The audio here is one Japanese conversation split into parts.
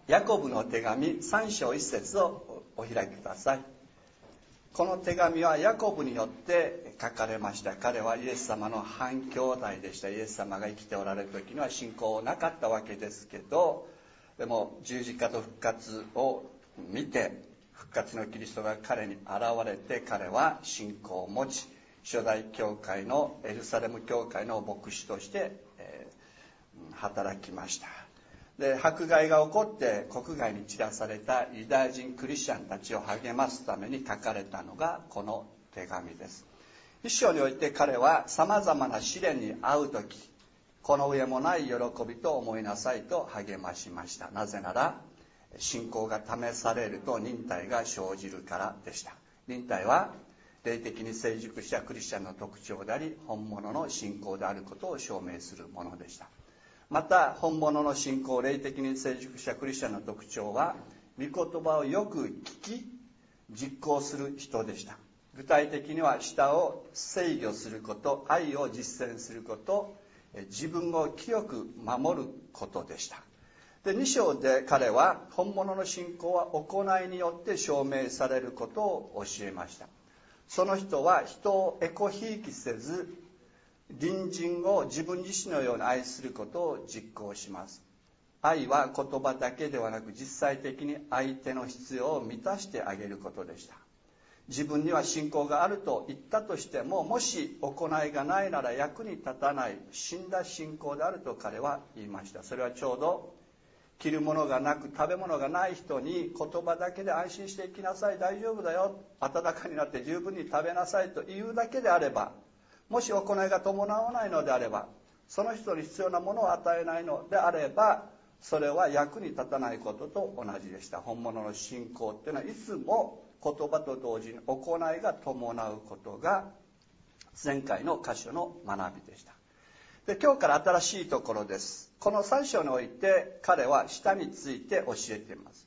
ヤコブの手紙3章1節をお開きください。この手紙はヤコブによって書かれました。彼はイエス様の半兄弟でした。イエス様が生きておられる時には信仰なかったわけですけど、でも十字架と復活を見て、復活のキリストが彼に現れて、彼は信仰を持ち、初代教会のエルサレム教会の牧師として働きました。で、迫害が起こって国外に散らされたユダヤ人クリスチャンたちを励ますために書かれたのがこの手紙です。一生において彼はさまざまな試練に遭う時、この上もない喜びと思いなさいと励ましました。なぜなら信仰が試されると忍耐が生じるからでした。忍耐は霊的に成熟したクリスチャンの特徴であり、本物の信仰であることを証明するものでした。また本物の信仰、霊的に成熟したクリスチャンの特徴は、御言葉をよく聞き実行する人でした。具体的には舌を制御すること、愛を実践すること、自分を清く守ることでした。で、2章で彼は本物の信仰は行いによって証明されることを教えました。その人は人をエコひいきせず、隣人を自分自身のように愛することを実行します。愛は言葉だけではなく、実際的に相手の必要を満たしてあげることでした。自分には信仰があると言ったとしても、もし行いがないなら役に立たない死んだ信仰であると彼は言いました。それはちょうど着るものがなく食べ物がない人に言葉だけで安心して生きなさい、大丈夫だよ、暖かになって十分に食べなさいと言うだけであれば、もし行いが伴わないのであれば、その人に必要なものを与えないのであれば、それは役に立たないことと同じでした。本物の信仰っていうのはいつも言葉と同時に行いが伴うことが前回の箇所の学びでした。で、今日から新しいところです。この3章において彼は舌について教えています。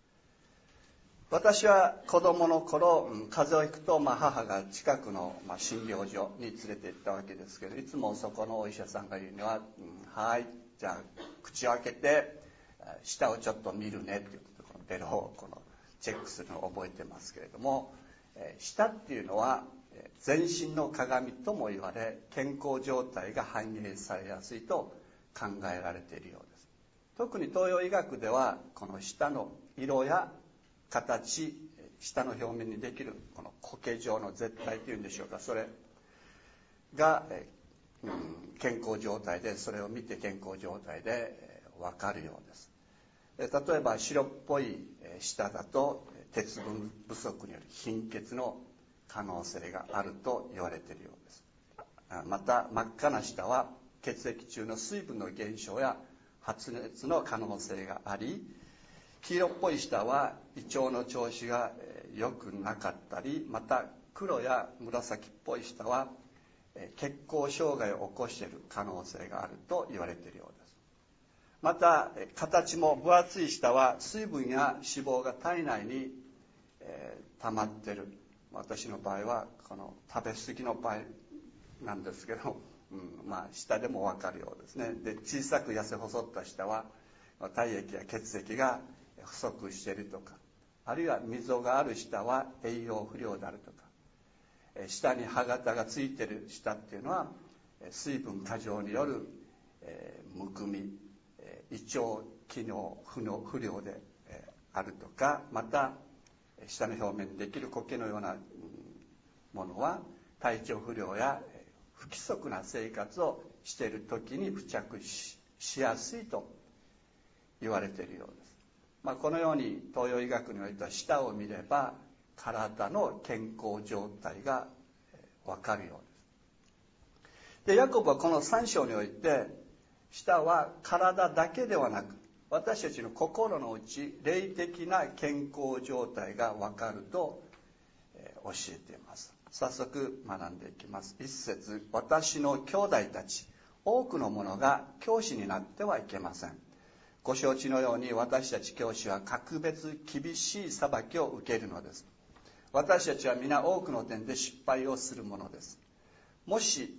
私は子供の頃、風邪をひくと、母が近くの診療所に連れて行ったわけですけど、いつもそこのお医者さんが言うには、はい、じゃあ口を開けて舌をちょっと見るねって言って、このベロをチェックするのを覚えてますけれども、舌っていうのは全身の鏡とも言われ、健康状態が反映されやすいと考えられているようです。特に東洋医学ではこの舌の色や形、舌の表面にできるこの苔状の絶対というんでしょうか、それが健康状態で、それを見て健康状態で分かるようです。例えば白っぽい舌だと鉄分不足による貧血の可能性があると言われているようです。また真っ赤な舌は血液中の水分の減少や発熱の可能性があり、黄色っぽい舌は胃腸の調子が良くなかったり、また黒や紫っぽい舌は血行障害を起こしている可能性があると言われているようです。また形も分厚い舌は水分や脂肪が体内に溜まっている。私の場合はこの食べ過ぎの場合なんですけど、舌でも分かるようですね。で、小さく痩せ細った舌は体液や血液が不足しているとか、あるいは溝がある舌は栄養不良であるとか、舌に歯型がついている舌っていうのは水分過剰によるむくみ、胃腸機能不良であるとか、また舌の表面にできる苔のようなものは体調不良や不規則な生活をしている時に付着 しやすいと言われているようです。このように東洋医学においては舌を見れば体の健康状態が分かるようです。で、ヤコブはこの3章において、舌は体だけではなく、私たちの心の内、霊的な健康状態が分かると教えています。早速学んでいきます。1節、私の兄弟たち、多くの者が教師になってはいけません。ご承知のように私たち教師は格別厳しい裁きを受けるのです。私たちは皆多くの点で失敗をするものです。もし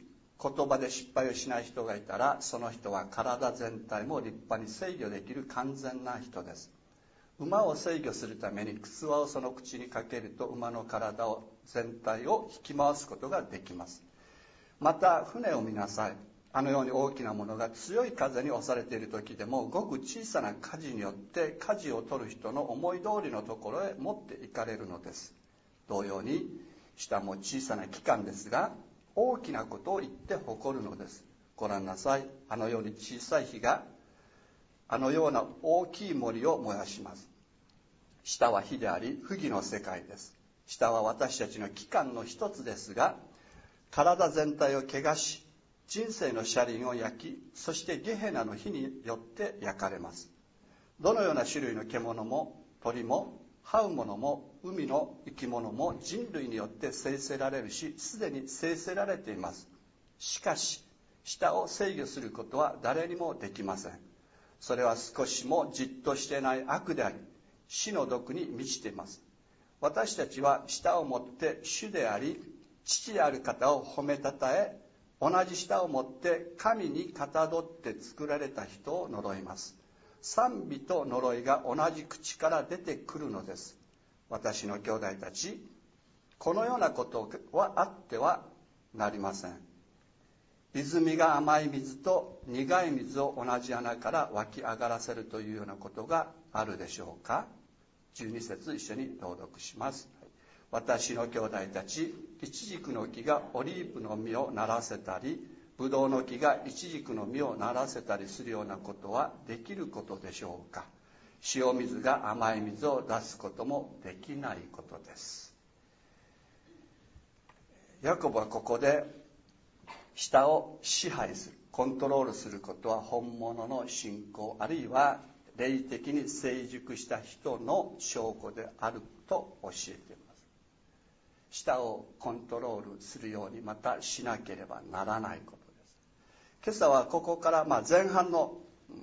言葉で失敗をしない人がいたら、その人は体全体も立派に制御できる完全な人です。馬を制御するために靴輪をその口にかけると、馬の体を全体を引き回すことができます。また船を見なさい。あのように大きなものが強い風に押されている時でも、ごく小さな舵によって舵を取る人の思い通りのところへ持って行かれるのです。同様に舌も小さな器官ですが、大きなことを言って誇るのです。ご覧なさい。あのように小さい火があのような大きい森を燃やします。舌は火であり、不義の世界です。舌は私たちの器官の一つですが、体全体を汚し、人生の車輪を焼き、そしてゲヘナの火によって焼かれます。どのような種類の獣も鳥も這うものも海の生き物も人類によって制せられるし、すでに制せられています。しかし舌を制御することは誰にもできません。それは少しもじっとしていない悪であり、死の毒に満ちています。私たちは舌をもって主であり父である方を褒めたたえ、同じ舌をもって神にかたどって作られた人を呪います。賛美と呪いが同じ口から出てくるのです。私の兄弟たち、このようなことはあってはなりません。泉が甘い水と苦い水を同じ穴から湧き上がらせるというようなことがあるでしょうか。12節一緒に朗読します。私の兄弟たち、イチジクの木がオリーブの実をならせたり、ブドウの木がイチジクの実をならせたりするようなことはできることでしょうか。塩水が甘い水を出すこともできないことです。ヤコブはここで舌を支配する、コントロールすることは本物の信仰、あるいは霊的に成熟した人の証拠であると教えています。舌をコントロールするようにまたしなければならないことです。今朝はここから前半の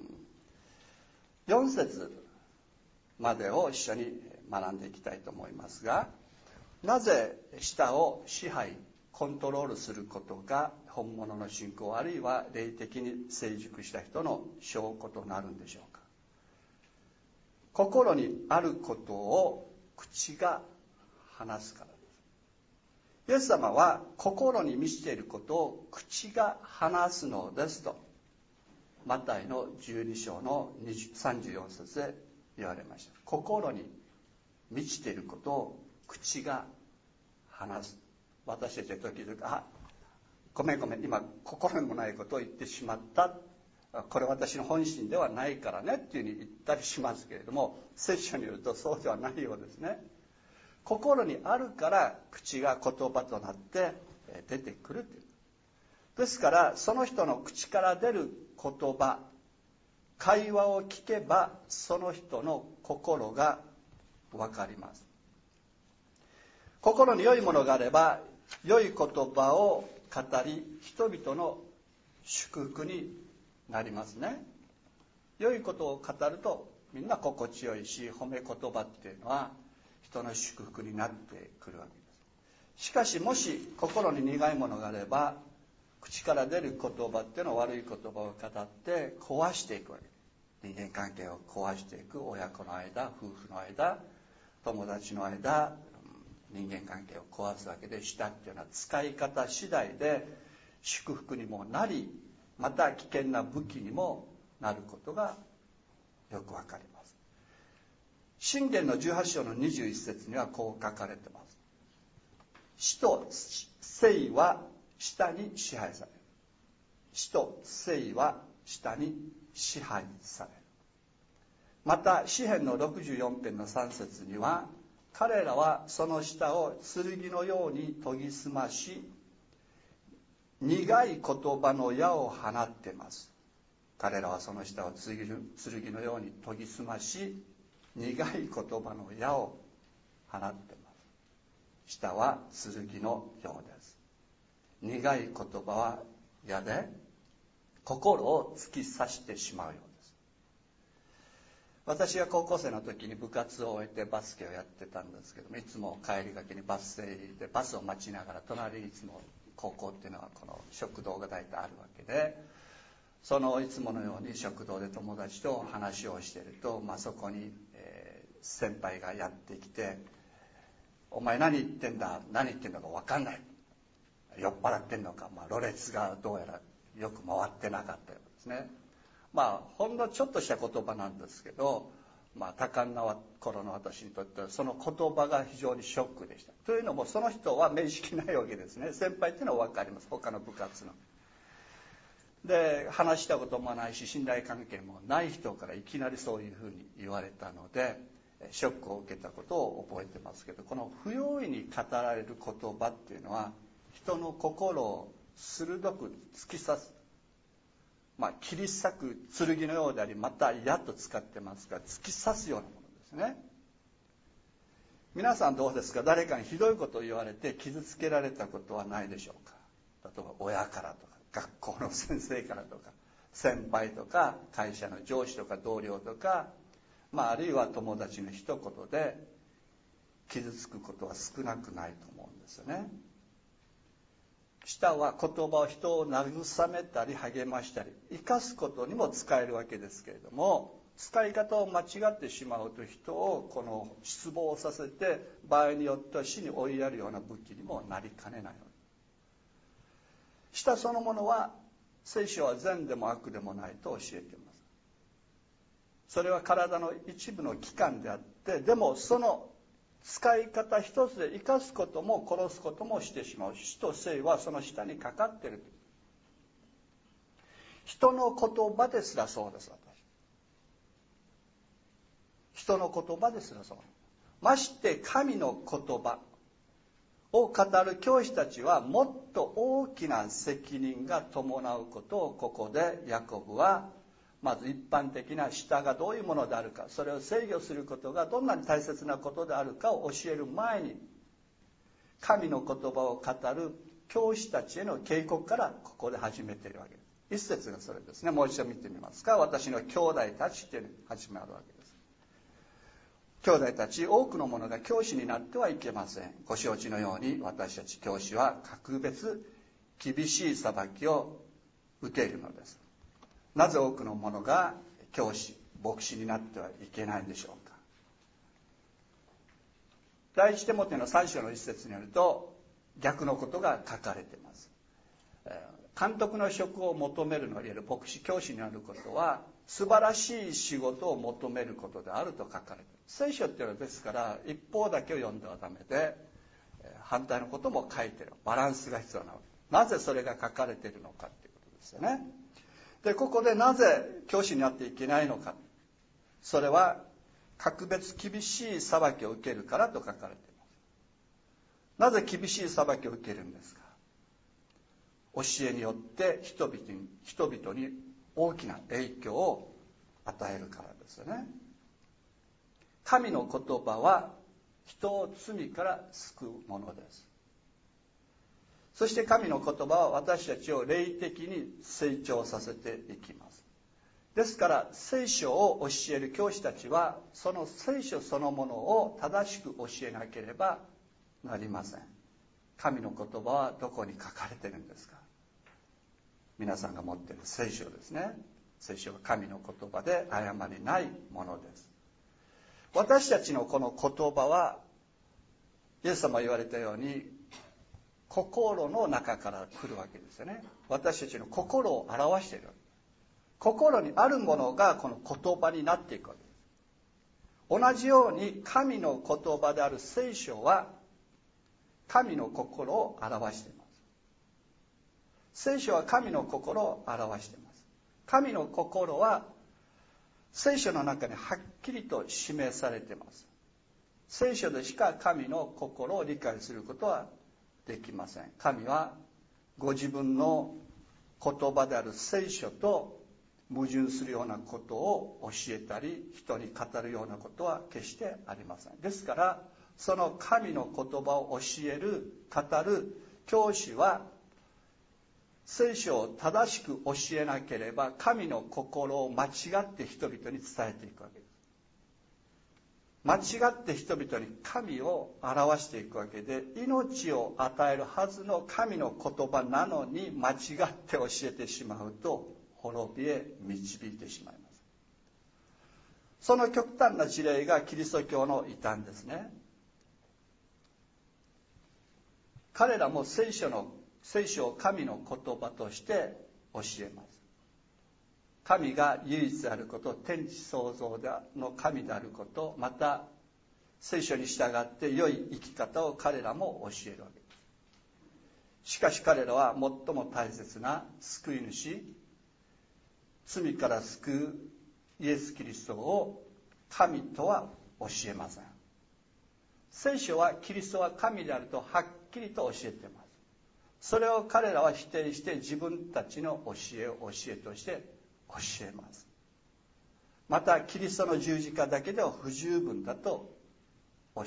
4節までを一緒に学んでいきたいと思いますが、なぜ舌を支配コントロールすることが本物の信仰、あるいは霊的に成熟した人の証拠となるんでしょうか。心にあることを口が話すからです。イエス様は心に満ちていることを口が話すのですと、マタイの12章の34節で言われました。心に満ちていることを口が話す。私たちは時々、ごめん今心にもないことを言ってしまった、これ私の本心ではないからねっていうふうに言ったりしますけれども、聖書によるとそうではないようですね。心にあるから口が言葉となって出てくるという。ですからその人の口から出る言葉、会話を聞けばその人の心が分かります。心に良いものがあれば良い言葉を語り、人々の祝福になりますね。良いことを語るとみんな心地よいし、褒め言葉っていうのは人の祝福になってくるわけです。しかしもし心に苦いものがあれば、口から出る言葉っていうのは悪い言葉を語って壊していくわけです。人間関係を壊していく、親子の間、夫婦の間、友達の間、人間関係を壊すわけで、舌っていうのは使い方次第で祝福にもなり、また危険な武器にもなることがよくわかります。箴言の18章の21節にはこう書かれています。死と生は舌に支配される。死と生は舌に支配される。また詩編の64編の3節には、彼らはその舌を剣のように研ぎ澄まし、苦い言葉の矢を放っています。彼らはその舌を剣のように研ぎ澄まし、苦い言葉の矢を放っています。舌は剣のようです。苦い言葉は矢で心を突き刺してしまうようです。私が高校生の時に部活を終えてバスケをやってたんですけども、いつも帰りがけにバス停でバスを待ちながら隣にいつも高校っていうのはこの食堂が大体あるわけで、そのいつものように食堂で友達と話をしていると、そこに、先輩がやってきて、お前何言ってんだ、何言ってんだか分かんない、酔っ払ってんのか、ろれつがどうやらよく回ってなかったようですね。ほんのちょっとした言葉なんですけど、多感な頃の私にとってはその言葉が非常にショックでした。というのも、その人は面識ないわけですね。先輩っていうのは分かります、他の部活の。で、話したこともないし信頼関係もない人からいきなりそういうふうに言われたので、ショックを受けたことを覚えてますけど、この不用意に語られる言葉っていうのは人の心を鋭く突き刺す、切り裂く剣のようであり、また矢と使ってますが、突き刺すようなものですね。皆さんどうですか？誰かにひどいことを言われて傷つけられたことはないでしょうか？例えば親からとか学校の先生からとか先輩とか会社の上司とか同僚とか、あるいは友達の一言で傷つくことは少なくないと思うんですよね。舌は言葉を人を慰めたり励ましたり生かすことにも使えるわけですけれども、使い方を間違ってしまうと人をこの失望させて、場合によっては死に追いやるような武器にもなりかねないのです。舌そのものは聖書は善でも悪でもないと教えています。それは体の一部の器官であって、でもその使い方一つで生かすことも殺すこともしてしまう。死と生はその下にかかっている。人の言葉ですらそうです。人の言葉ですらそう。まして神の言葉を語る教師たちはもっと大きな責任が伴うことを、ここでヤコブはまず一般的な舌がどういうものであるか、それを制御することがどんなに大切なことであるかを教える前に、神の言葉を語る教師たちへの警告からここで始めているわけです。一節がそれですね。もう一度見てみますか。私の兄弟たちというのに始まるわけです。兄弟たち、多くの者が教師になってはいけません。ご承知のように私たち教師は格別厳しい裁きを受けるのです。なぜ多くの者が教師、牧師になってはいけないんでしょうか。第一テモテの3章の一節によると逆のことが書かれています。監督の職を求めるのはいわゆる牧師、教師になることは素晴らしい仕事を求めることであると書かれている。聖書っていうのはですから一方だけを読んではダメで、反対のことも書いている。バランスが必要なわけ。なぜそれが書かれているのかということですよね。で、ここでなぜ教師になっていけないのか。それは格別厳しい裁きを受けるからと書かれています。なぜ厳しい裁きを受けるんですか。教えによって人々に大きな影響を与えるからですよね。神の言葉は人を罪から救うものです。そして神の言葉は私たちを霊的に成長させていきます。ですから聖書を教える教師たちはその聖書そのものを正しく教えなければなりません。神の言葉はどこに書かれているんですか。皆さんが持っている聖書ですね。聖書は神の言葉で誤りないものです。私たちのこの言葉はイエス様が言われたように心の中から来るわけですよね。私たちの心を表している。心にあるものがこの言葉になっていくわけです。同じように神の言葉である聖書は神の心を表しています。聖書は神の心を表しています。神の心は聖書の中にはっきりと示されています。聖書でしか神の心を理解することはできません。神はご自分の言葉である聖書と矛盾するようなことを教えたり人に語るようなことは決してありません。ですからその神の言葉を教える語る教師は聖書を正しく教えなければ神の心を間違って人々に伝えていくわけです。 間違って人々に神を表していくわけで、命を与えるはずの神の言葉なのに間違って教えてしまうと滅びへ導いてしまいます。その極端な事例がキリスト教の異端ですね。彼らも聖書を神の言葉として教えます。神が唯一であること、天地創造の神であること、また聖書に従って良い生き方を彼らも教えるわけです。しかし彼らは最も大切な救い主、罪から救うイエス・キリストを神とは教えません。聖書はキリストは神であるとはっきりと教えています。それを彼らは否定して自分たちの教えを教えとして教えます。またキリストの十字架だけでは不十分だと教えます。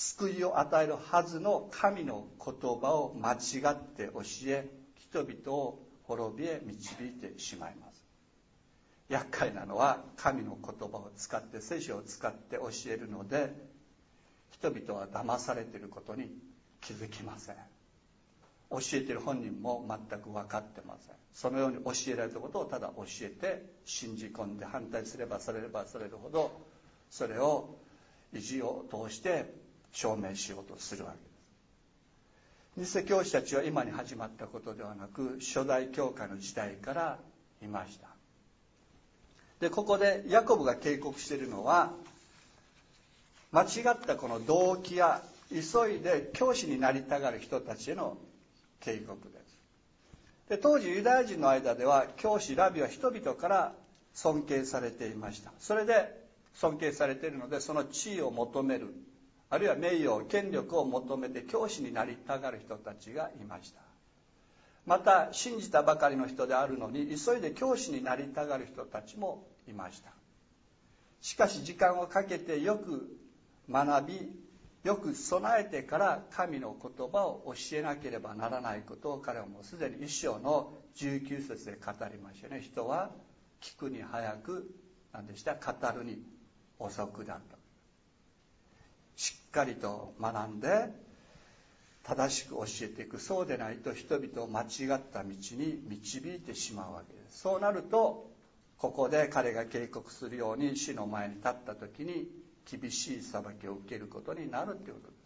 救いを与えるはずの神の言葉を間違って教え、人々を滅びへ導いてしまいます。厄介なのは神の言葉を使って聖書を使って教えるので、人々は騙されていることに気づきません。教えている本人も全く分かってません。そのように教えられたことをただ教えて信じ込んで反対すればされればされるほど、それを意地を通して証明しようとするわけです。偽教師たちは今に始まったことではなく、初代教会の時代からいました。で、ここでヤコブが警告しているのは、間違ったこの動機や急いで教師になりたがる人たちへの警告です。で、当時ユダヤ人の間では教師ラビは人々から尊敬されていました。それで尊敬されているので、その地位を求める、あるいは名誉権力を求めて教師になりたがる人たちがいました。また信じたばかりの人であるのに急いで教師になりたがる人たちもいました。しかし時間をかけてよく学び、よく備えてから神の言葉を教えなければならないことを彼はもうすでに一章の19節で語りましたね。人は聞くに早く、何でした？語るに遅くだと。しっかりと学んで正しく教えていく。そうでないと人々を間違った道に導いてしまうわけです。そうなるとここで彼が警告するように、死の前に立った時に厳しい裁きを受けることになるということです。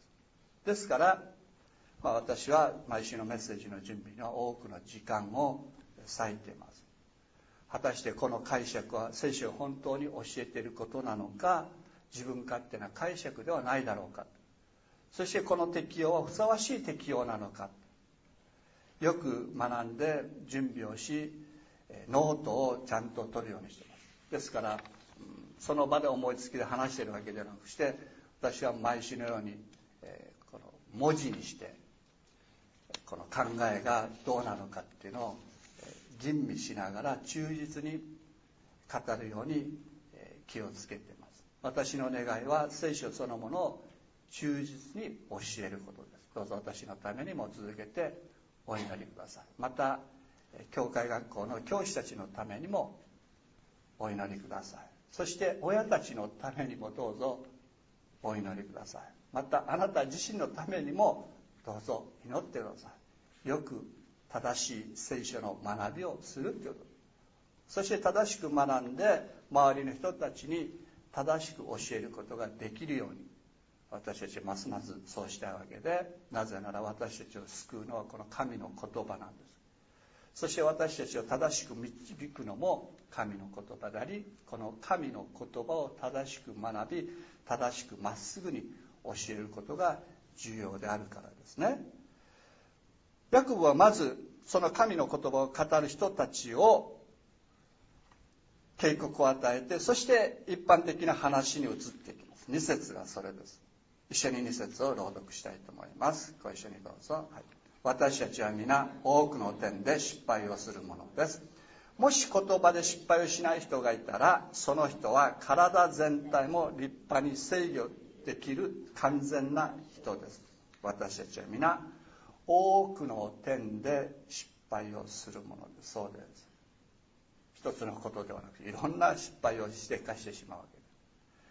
ですから、私は毎週のメッセージの準備には多くの時間を割いています。果たしてこの解釈は聖書を本当に教えていることなのか、自分勝手な解釈ではないだろうか、そしてこの適用はふさわしい適用なのか、よく学んで準備をし、ノートをちゃんと取るようにしています。ですからその場で思いつきで話しているわけではなくして、私は毎週のようにこの文字にして、この考えがどうなのかっていうのを吟味しながら忠実に語るように気をつけています。私の願いは聖書そのものを忠実に教えることです。どうぞ私のためにも続けてお祈りください。また教会学校の教師たちのためにもお祈りください。そして親たちのためにもどうぞお祈りください。またあなた自身のためにもどうぞ祈ってください。よく正しい聖書の学びをするということ。そして正しく学んで周りの人たちに正しく教えることができるように、私たちはますますそうしたいわけで、なぜなら私たちを救うのはこの神の言葉なんです。そして私たちを正しく導くのも神の言葉であり、この神の言葉を正しく学び、正しくまっすぐに教えることが重要であるからですね。ヤコブはまずその神の言葉を語る人たちを警告を与えて、そして一般的な話に移っていきます。2節がそれです。一緒に2節を朗読したいと思います。ご一緒にどうぞ。はい、私たちは皆多くの点で失敗をするものです。もし言葉で失敗をしない人がいたら、その人は体全体も立派に制御できる完全な人です。私たちは皆多くの点で失敗をするものです。そうです。一つのことではなくて、いろんな失敗をしてしまうわけです。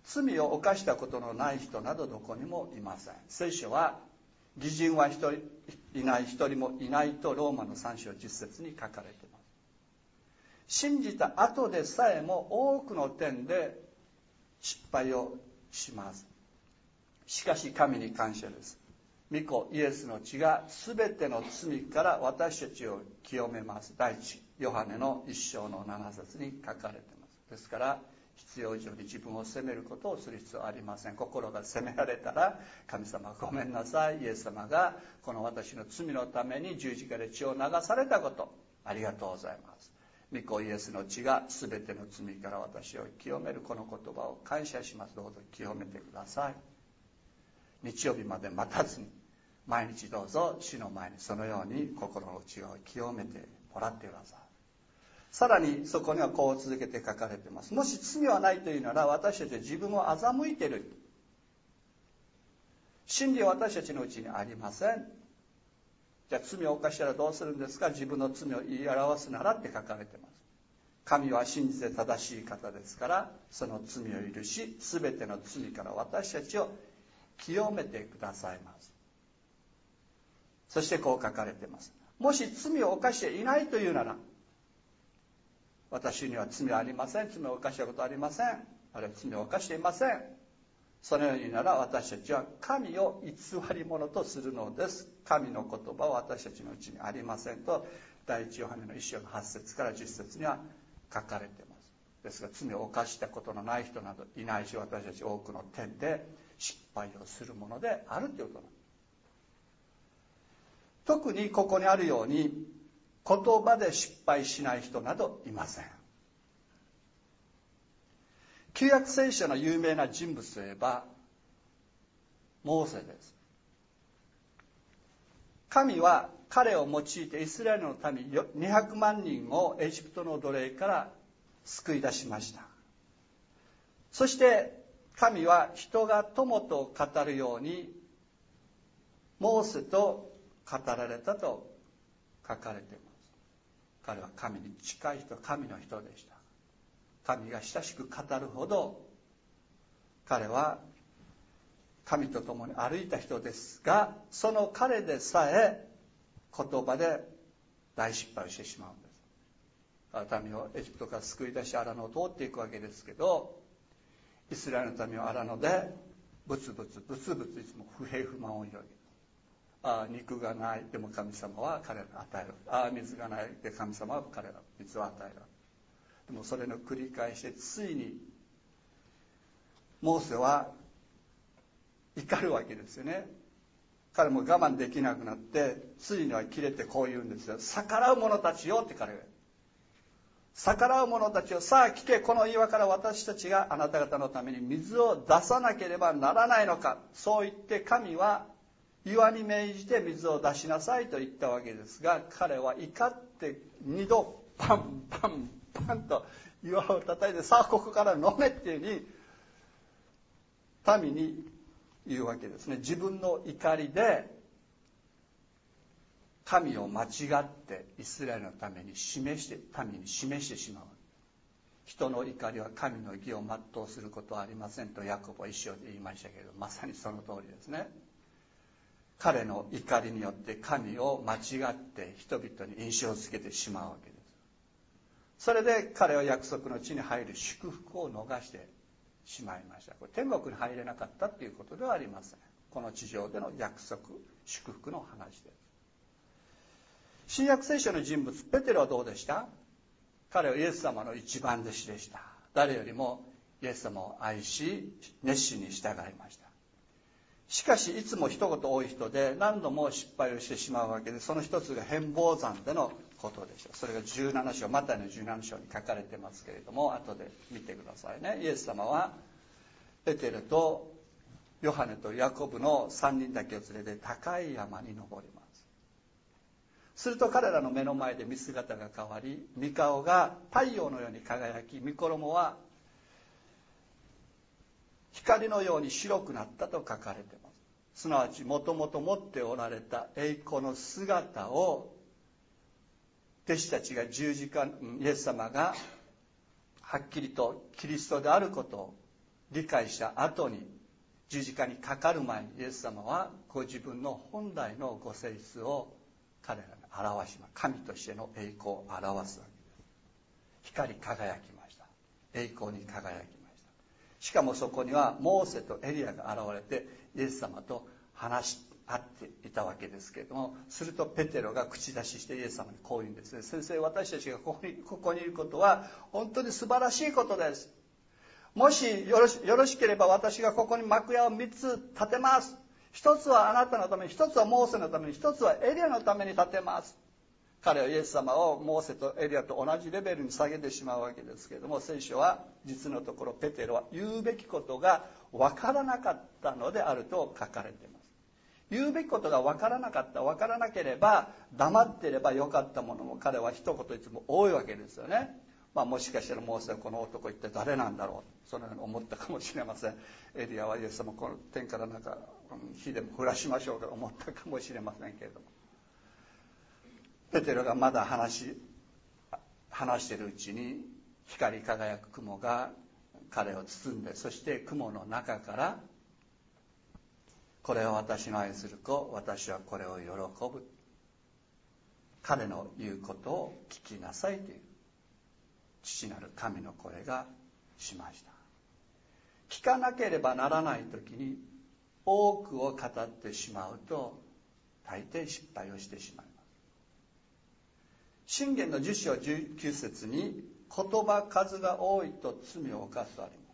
罪を犯したことのない人などどこにもいません。聖書は義人は一人もいないとローマの3章10節に書かれています。信じた後でさえも多くの点で失敗をします。しかし神に感謝です。御子イエスの血がすべての罪から私たちを清めます。第一ヨハネの1章の7節に書かれています。ですから必要以上に自分を責めることをする必要はありません。心が責められたら、神様ごめんなさい、イエス様がこの私の罪のために十字架で血を流されたこと、ありがとうございます。御子イエスの血がすべての罪から私を清める、この言葉を感謝します。どうぞ清めてください。日曜日まで待たずに毎日どうぞ主の前にそのように心の内を清めてもらってください。さらにそこにはこう続けて書かれています。もし罪はないというなら、私たちは自分を欺いている。真理は私たちのうちにありません。じゃあ罪を犯したらどうするんですか。自分の罪を言い表すならって書かれています。神は真実で正しい方ですから、その罪を許し、すべての罪から私たちを清めてくださいます。そしてこう書かれています。もし罪を犯していないというなら、私には罪はありません。罪を犯したことはありません。あるいは罪を犯していません。そのようになら私たちは神を偽り者とするのです。神の言葉は私たちのうちにありませんと、第一ヨハネの1章の8節から10節には書かれています。ですが罪を犯したことのない人などいないし、私たち多くの点で失敗をするものであるということなんです。特にここにあるように言葉で失敗しない人などいません。旧約聖書の有名な人物といえばモーセです。神は彼を用いてイスラエルの民200万人をエジプトの奴隷から救い出しました。そして神は人が友と語るようにモーセと語られたと書かれています。彼は神に近い人、神の人でした。神が親しく語るほど彼は神と共に歩いた人ですが、その彼でさえ言葉で大失敗をしてしまうんです。民をエジプトから救い出し荒野を通っていくわけですけど、イスラエルの民は荒野でブツブツいつも不平不満を言うわけです。肉がない、でも神様は彼らに与える。水がない、で神様は彼らに水を与える。でもそれの繰り返しで、ついにモーセは怒るわけですよね。彼も我慢できなくなって、ついには切れてこう言うんですよ。逆らう者たちよって彼が言う。逆らう者たちを、さあ聞け、この岩から私たちがあなた方のために水を出さなければならないのか。そう言って神は岩に命じて水を出しなさいと言ったわけですが、彼は怒って2度パンパンパンと岩を叩いて、さあここから飲めっていうふうに民に言うわけですね。自分の怒りで神を間違ってイスラエルのために民に示してしまう。人の怒りは神の義を全うすることはありませんとヤコブは一章で言いましたけれど、まさにその通りですね。彼の怒りによって神を間違って人々に印象づけてしまうわけです。それで彼は約束の地に入る祝福を逃してしまいました。これ天国に入れなかったということではありません。この地上での約束、祝福の話です。新約聖書の人物ペテロはどうでした？彼はイエス様の一番弟子でした。誰よりもイエス様を愛し熱心に従いました。しかしいつも一言多い人で何度も失敗をしてしまうわけで、その一つが変貌山でのことでした。それが17章、マタイの17章に書かれてますけれども、後で見てくださいね。イエス様はペテロとヨハネとヤコブの3人だけを連れて高い山に登ります。すると彼らの目の前で見姿が変わり、御顔が太陽のように輝き、御衣は光のように白くなったと書かれています。すなわちもともと持っておられた栄光の姿を弟子たちがイエス様がはっきりとキリストであることを理解した後に十字架にかかる前にイエス様はご自分の本来のご性質を彼らに表します。神としての栄光を表すわけです。光り輝きました。栄光に輝きました。しかもそこにはモーセとエリアが現れてイエス様と話し合っていたわけですけれども、するとペテロが口出ししてイエス様にこう言うんですね。先生、私たちがここにいることは本当に素晴らしいことです。もしよろしければ私がここに幕屋を3つ建てます。一つはあなたのために、一つはモーセのために、一つはエリアのために建てます。彼はイエス様をモーセとエリアと同じレベルに下げてしまうわけですけれども、聖書は実のところペテロは言うべきことが分からなかったのであると書かれています。言うべきことが分からなかった、分からなければ黙っていればよかったものも彼は一言いつも多いわけですよね。もしかしたらモーセはこの男一体誰なんだろう、そのように思ったかもしれません。エリアはイエス様この天からなんか火でも降らしましょうかと思ったかもしれませんけれども、ペテロがまだ話しているうちに光り輝く雲が彼を包んで、そして雲の中からこれは私の愛する子、私はこれを喜ぶ、彼の言うことを聞きなさいという父なる神の声がしました。聞かなければならない時に多くを語ってしまうと大抵失敗をしてしまいます。箴言の10章19節に言葉数が多いと罪を犯すとあります。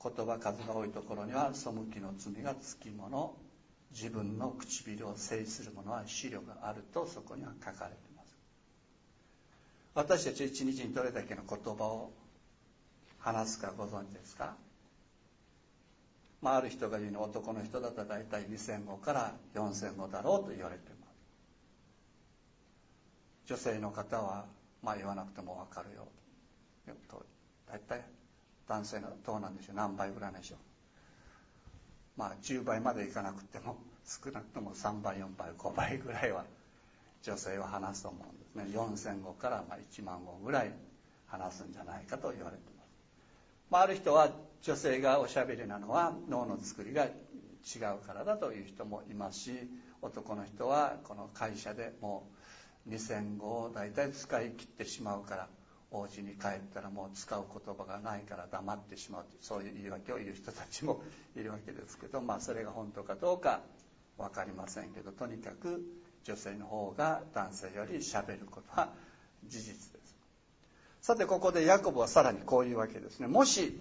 言葉数が多いところには背きの罪がつきもの、自分の唇を制する者は資料があるとそこには書かれています。私たち一日にどれだけの言葉を話すかご存知ですか？ある人が言うのは男の人だったら大体2000語から4000語だろうと言われています。女性の方は言わなくても分かるよと。大体男性のどうなんでしょう、何倍ぐらいでしょう。10倍までいかなくても少なくとも3倍4倍5倍ぐらいは女性は話すと思うんですね。4000語から1万語ぐらい話すんじゃないかと言われています。ある人は女性がおしゃべりなのは脳の作りが違うからだという人もいますし、男の人はこの会社でもう2000語を大体使い切ってしまうから、お家に帰ったらもう使う言葉がないから黙ってしまうという、そういう言い訳を言う人たちもいるわけですけど、それが本当かどうか分かりませんけど、とにかく女性の方が男性よりしゃべることは事実です。さてここでヤコブはさらにこういうわけですね。もし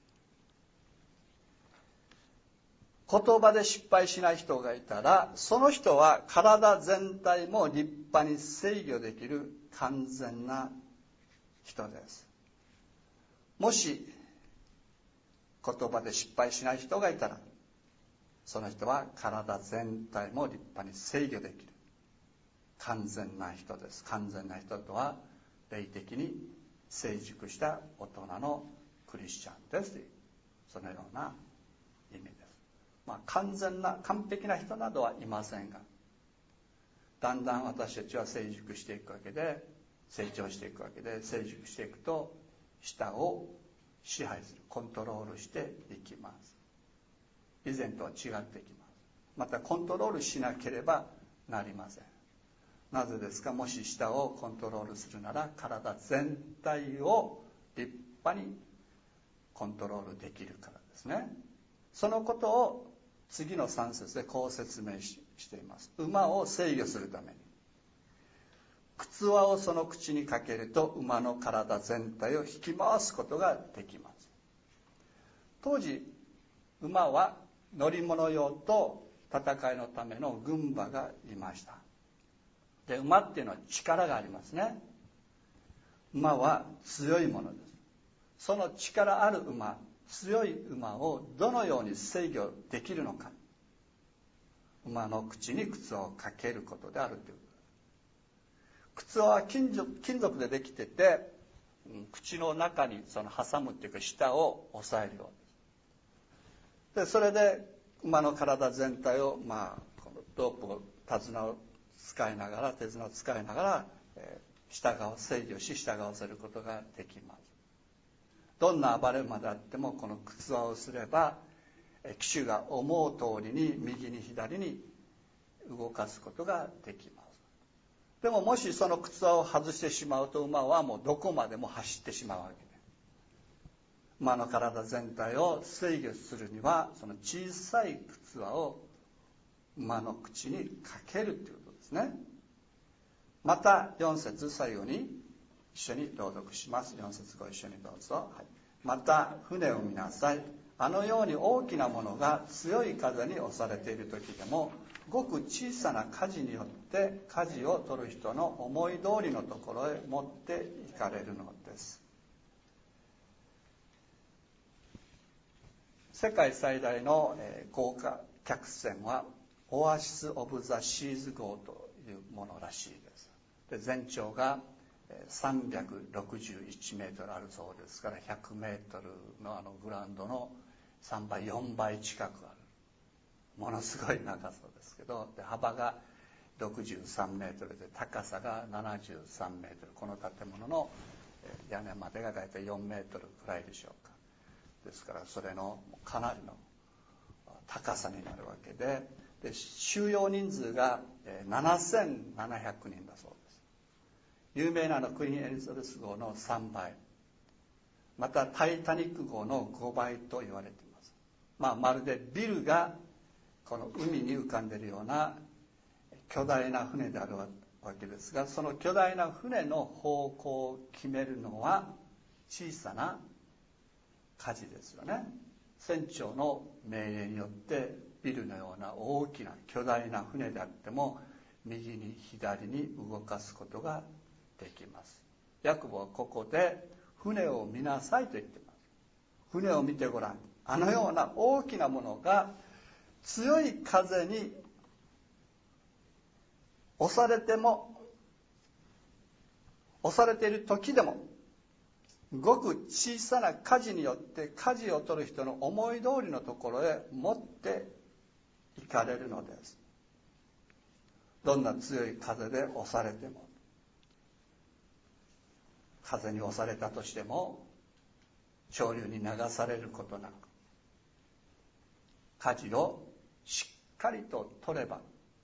言葉で失敗しない人がいたら、その人は体全体も立派に制御できる完全な人です。もし言葉で失敗しない人がいたら、その人は体全体も立派に制御できる完全な人です。完全な人とは霊的に成熟した大人のクリスチャンですという、そのような意味です。完璧な人などはいませんが、だんだん私たちは成熟していくわけで、成長していくわけで、成熟していくと舌を支配する、コントロールしていきます。以前とは違ってきます。またコントロールしなければなりません。なぜですか？もし舌をコントロールするなら体全体を立派にコントロールできるからですね。そのことを次の3節でこう説明しています。馬を制御するために靴輪をその口にかけると馬の体全体を引き回すことができます。当時馬は乗り物用と戦いのための軍馬がいました。で、馬っていうのは力がありますね。馬は強いものです。その力ある馬、強い馬をどのように制御できるのか、馬の口に靴輪をかけることであるということです。靴輪は金属でできてて、口の中にその挟むっていうか舌を押さえるようです。で、それで馬の体全体をこのロープを手綱を使いながら舌を制御し従わせることができます。 どんな暴れ馬であってもこの靴輪をすれば騎手が思う通りに右に左に動かすことができます。でももしその靴輪を外してしまうと馬はもうどこまでも走ってしまうわけで、馬の体全体を制御するにはその小さい靴輪を馬の口にかけるということですね。また4節最後に一緒に朗読します。4節ご一緒にどうぞ。はい、また船を見なさい。あのように大きなものが強い風に押されている時でもごく小さな舵によって舵を取る人の思い通りのところへ持っていかれるのです。世界最大の豪華客船はオアシス・オブ・ザ・シーズ号というものらしいです。で全長が361メートルあるそうですから100メートルのグラウンドの3倍4倍近くあるものすごい長さですけど、で幅が63メートルで高さが73メートル、この建物の屋根までがだいたい4メートルくらいでしょうか。ですからそれのかなりの高さになるわけで、収容人数が7700人だそうです。有名なクイーンエリザベス号の3倍、またタイタニック号の5倍と言われています。まるでビルがこの海に浮かんでいるような巨大な船であるわけですが、その巨大な船の方向を決めるのは小さな舵ですよね。船長の命令によってビルのような大きな巨大な船であっても右に左に動かすことができます。ヤコブはここで船を見なさいと言っています。船を見てごらん。あのような大きなものが強い風に押されている時でもごく小さな舵によって舵を取る人の思い通りのところへ持っていかれるのです。どんな強い風で押されても、風に押されたとしても潮流に流されることなく、舵をしっかりと取れば、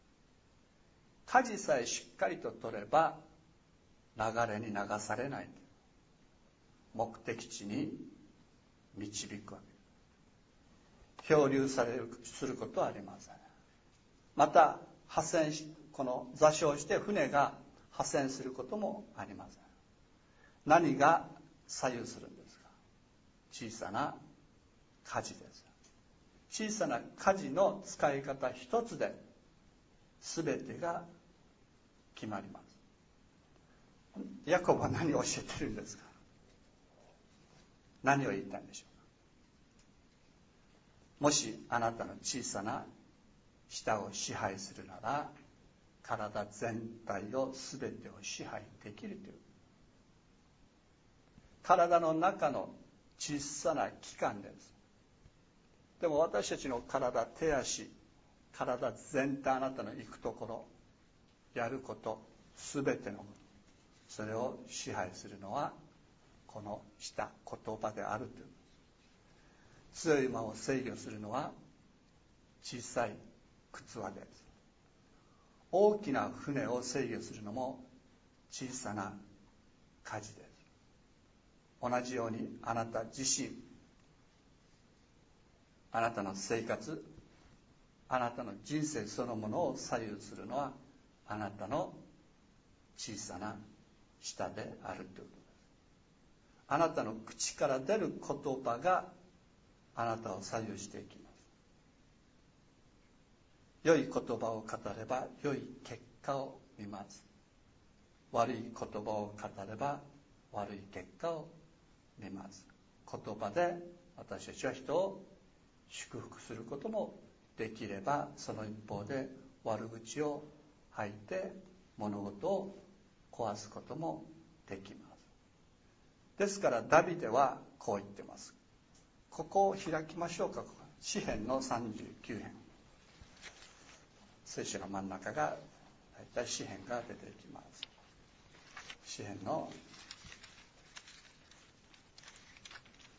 舵さえしっかりと取れば流れに流されない、目的地に導くわけ。漂流することはありません。またこの座礁して船が破船することもありません。何が左右するんですか？小さな舵です。小さな舵の使い方一つで全てが決まります。ヤコブは何を教えてるんですか？何を言いたいんでしょうか？もしあなたの小さな舌を支配するなら、体全体を全てを支配できるという、体の中の小さな器官です。でも私たちの体、手足、体全体、あなたの行くところ、やること、全てのこと、それを支配するのはこの舌、言葉であるという。強い馬を制御するのは小さい靴輪です。大きな船を制御するのも小さな舵です。同じようにあなた自身、あなたの生活、あなたの人生そのものを左右するのはあなたの小さな舌であるということです。あなたの口から出る言葉があなたを左右していきます。良い言葉を語れば良い結果を見ます。悪い言葉を語れば悪い結果を見ます。言葉で私たちは人を祝福することもできれば、その一方で悪口を吐いて物事を壊すこともできます。ですからダビデはこう言ってます。ここを開きましょうか。詩編の39編、聖書の真ん中が大体詩編が出てきます。詩編の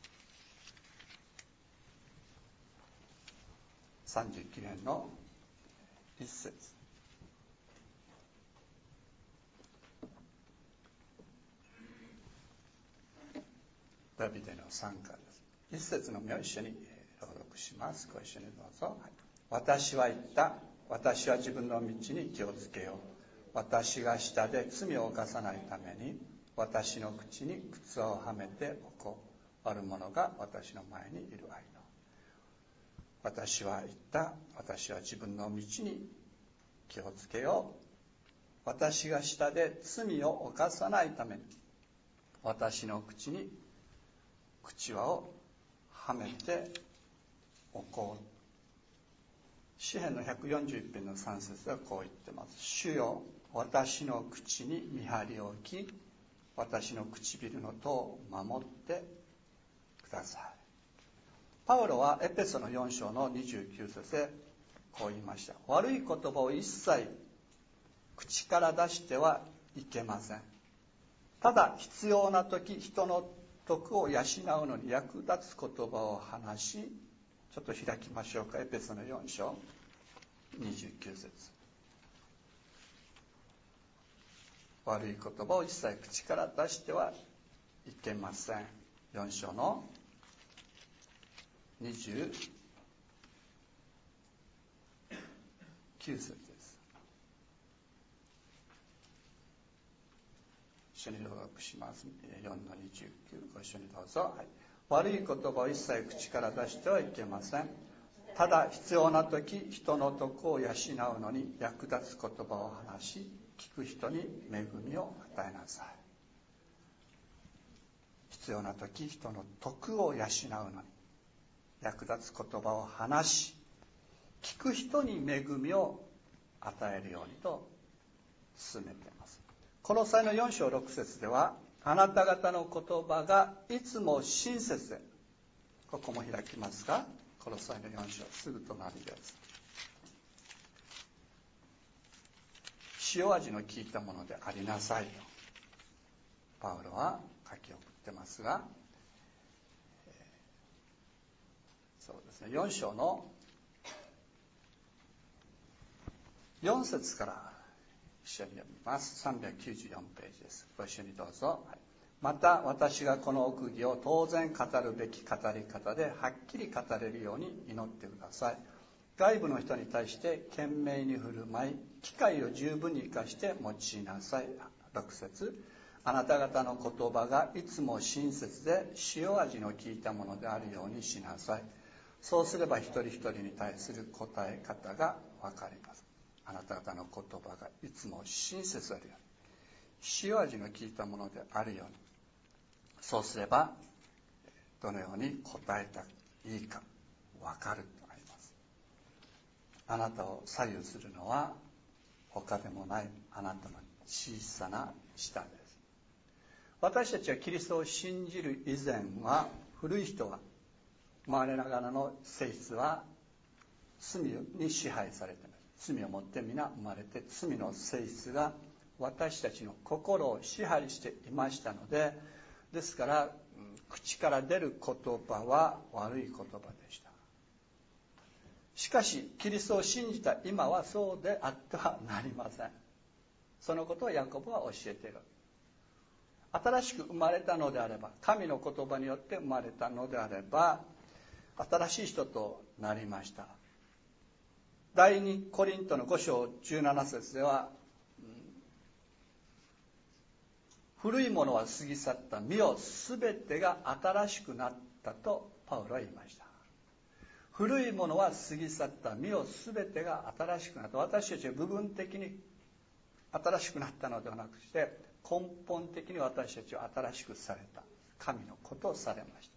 39編の1節。ダビデの賛歌です。1節のみを一緒に朗読します。ご一緒にどうぞ。はい、私は言った。私は自分の道に気をつけよう。私が舌で罪を犯さないために私の口に靴をはめておこう。ある者が私の前にいる間。私は言った。私は自分の道に気をつけよう。私が舌で罪を犯さないために私の口に口輪をはめておこう。詩編の141編の3節ではこう言ってます。主よ、私の口に見張りを置き、私の唇の戸を守ってください。パウロはエペソの4章の29節でこう言いました。悪い言葉を一切口から出してはいけません。ただ必要な時、人の徳を養うのに役立つ言葉を話し、ちょっと開きましょうか。エペソの4章29節。悪い言葉を一切口から出してはいけません。4章の29節です。一緒に朗読します。4の29、ご一緒にどうぞ。はい、悪い言葉を一切口から出してはいけません。ただ必要な時、人の徳を養うのに役立つ言葉を話し、聞く人に恵みを与えなさい。必要な時、人の徳を養うのに役立つ言葉を話し、聞く人に恵みを与えるようにと進めています。コロサイの4章6節では、あなた方の言葉がいつも親切で、ここも開きますか。コロサイの4章すぐ隣です。塩味の効いたものでありなさいとパウロは書き送ってますが、そうですね、4章の4節から一緒に読みます。394ページです。ご一緒にどうぞ。はい、また私がこの奥義を当然語るべき語り方ではっきり語れるように祈ってください。外部の人に対して懸命に振る舞い、機会を十分に生かして用いなさい。6節、あなた方の言葉がいつも親切で塩味の効いたものであるようにしなさい。そうすれば一人一人に対する答え方が分かります。あなた方の言葉がいつも親切であるように、塩味の効いたものであるように、そうすればどのように答えたらいいか分かるとあります。あなたを左右するのは他でもないあなたの小さな舌です。私たちはキリストを信じる以前は、古い人は我ながらの性質は罪に支配されています。罪をもって皆生まれて、罪の性質が私たちの心を支配していましたので、ですから口から出る言葉は悪い言葉でした。しかしキリストを信じた今はそうであってはなりません。そのことをヤコブは教えている。新しく生まれたのであれば、神の言葉によって生まれたのであれば、新しい人となりました。第2コリントの5章17節では、古いものは過ぎ去った、見よすべてが新しくなったとパウロは言いました。古いものは過ぎ去った、見よすべてが新しくなった。私たちは部分的に新しくなったのではなくして根本的に私たちは新しくされた神のことをされました。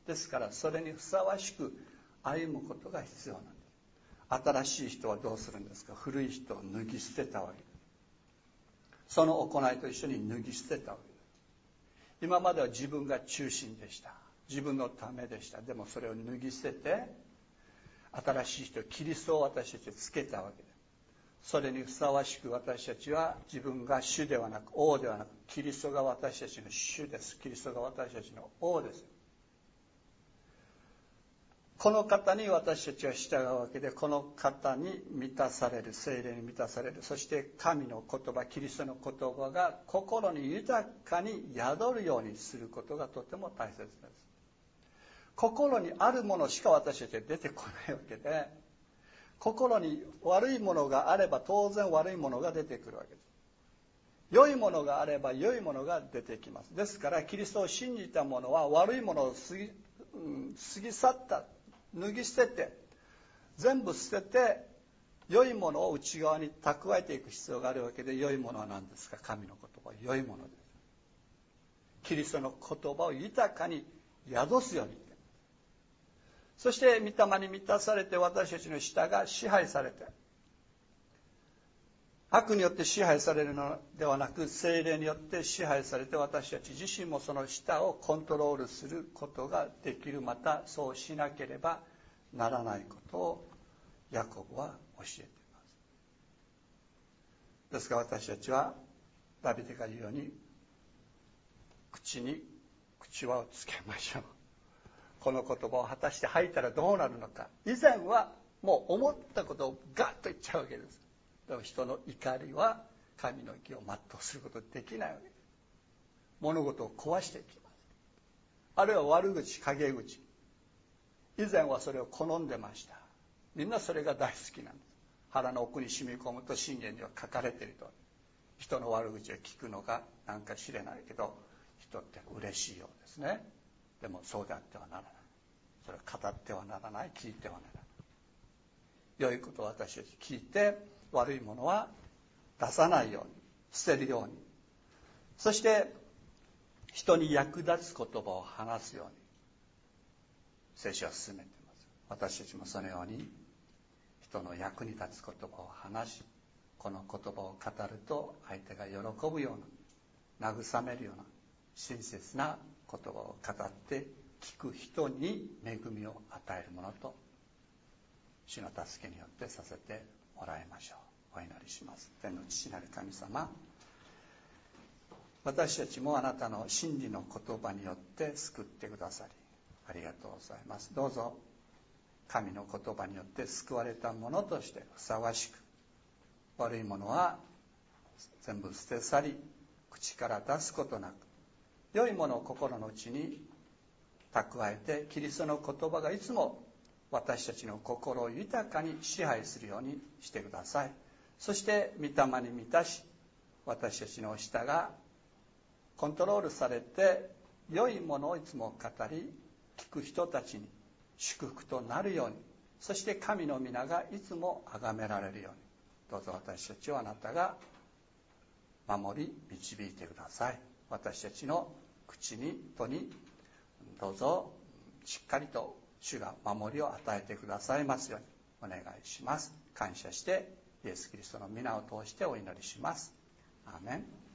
ですからそれにふさわしく歩むことが必要なんです。新しい人はどうするんですか。古い人を脱ぎ捨てたわけです。その行いと一緒に脱ぎ捨てたわけです。今までは自分が中心でした。自分のためでした。でもそれを脱ぎ捨てて、新しい人、キリストを私たちはつけたわけです。それにふさわしく私たちは自分が主ではなく王ではなく、キリストが私たちの主です。キリストが私たちの王です。 この方に私たちは従うわけで、この方に満たされる、聖霊に満たされる、そして神の言葉、キリストの言葉が心に豊かに宿るようにすることがとても大切です。心にあるものしか私たちは出てこないわけで、心に悪いものがあれば当然悪いものが出てくるわけです。良いものがあれば良いものが出てきます。ですからキリストを信じた者は悪いものを過ぎ去った、脱ぎ捨てて、全部捨てて良いものを内側に蓄えていく必要があるわけで、良いものは何ですか？神の言葉は良いものです。キリストの言葉を豊かに宿すように。そして御霊に満たされて、私たちの舌が支配されて、悪によって支配されるのではなく、聖霊によって支配されて、私たち自身もその舌をコントロールすることができる。またそうしなければならないことをヤコブは教えています。ですから私たちはダビデが言うように、口に口輪をつけましょう。この言葉を果たして吐いたらどうなるのか。以前はもう思ったことをガッと言っちゃうわけです。でも人の怒りは神の義を全うすることできないわけです。物事を壊していきます。あるいは悪口、陰口。以前はそれを好んでました。みんなそれが大好きなんです。腹の奥に染み込むと箴言には書かれているとおり、人の悪口を聞くのがなんか知れないけど、人って嬉しいようですね。でもそうであってはならない。それは語ってはならない、聞いてはならない。良いことを私たち聞いて、悪いものは出さないように、捨てるように。そして人に役立つ言葉を話すように聖書は進めています。私たちもそのように人の役に立つ言葉を話し、この言葉を語ると相手が喜ぶような、慰めるような親切な言葉を語って聞く人に恵みを与えるものと、主の助けによってさせてもらいましょう。お祈りします。天の父なる神様、私たちもあなたの真理の言葉によって救ってくださりありがとうございます。どうぞ神の言葉によって救われたものとしてふさわしく、悪いものは全部捨て去り、口から出すことなく、良いものを心の内に蓄えて、キリストの言葉がいつも私たちの心を豊かに支配するようにしてください。そして御霊に満たし、私たちの舌がコントロールされて、良いものをいつも語り、聞く人たちに祝福となるように、そして神の皆がいつも崇められるように、どうぞ私たちをあなたが守り導いてください。私たちの口に戸にどうぞしっかりと主が守りを与えてくださいますようにお願いします。感謝してイエス・キリストの皆を通してお祈りします。アーメン。